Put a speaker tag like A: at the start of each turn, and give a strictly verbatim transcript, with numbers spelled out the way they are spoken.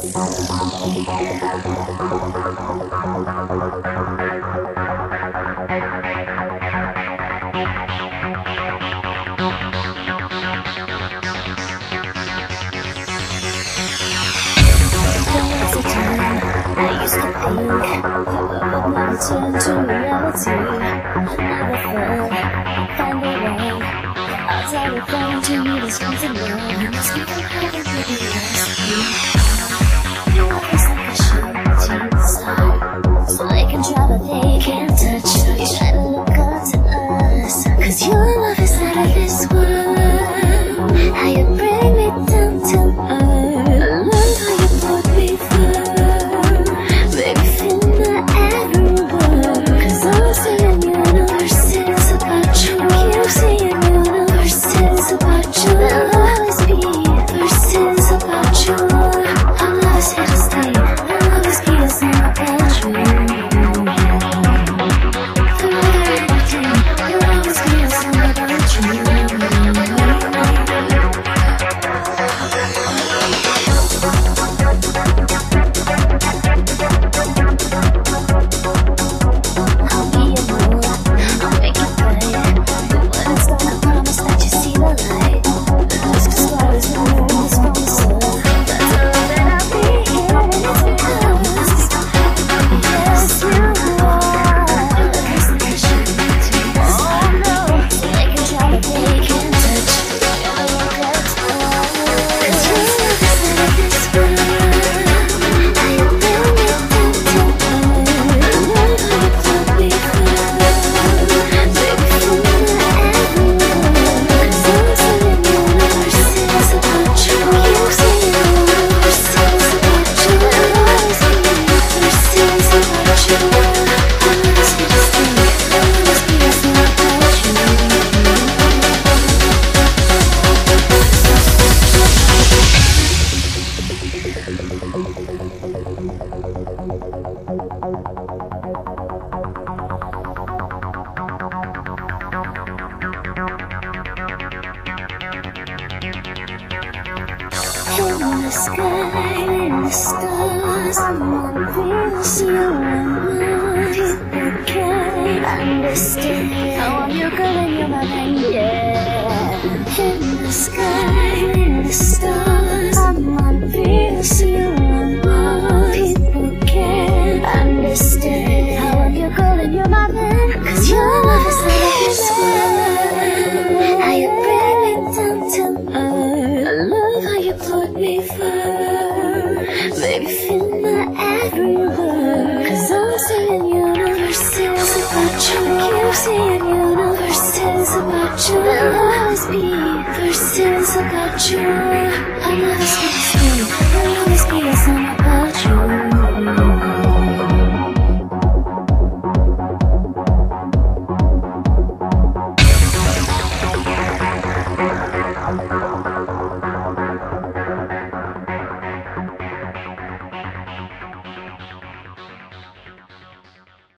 A: Turn to reality. Never thought I'd find a way. I'll tell you, phone to you, this comes along. You must be having your love is like a shooting star, so they can try but they can't touch. You try to look up to us, cause your love is out of this world. How you bring me down to earth. I love how you put me through. Baby, feel my every word, cause I'm seeing universes about you. Keep seeing universes about you. There'll always be verses about you. Our love is here to stay. Our love is key, it's not about you. Forever and a day. Your love is key, it's not about you. In the sky, in the stars, someone feels you and people can't understand how you're going, you're my mind, yeah. In the sky, in the stars, someone feels you and people can't understand how you're going, you're my man, cause your love is like this world. How you bring me down to earth. I love how you put me first. Baby, feel my every word, cause I'm seeing universes about you. Keep seeing universes about you. There'll always be verses about you. I love you.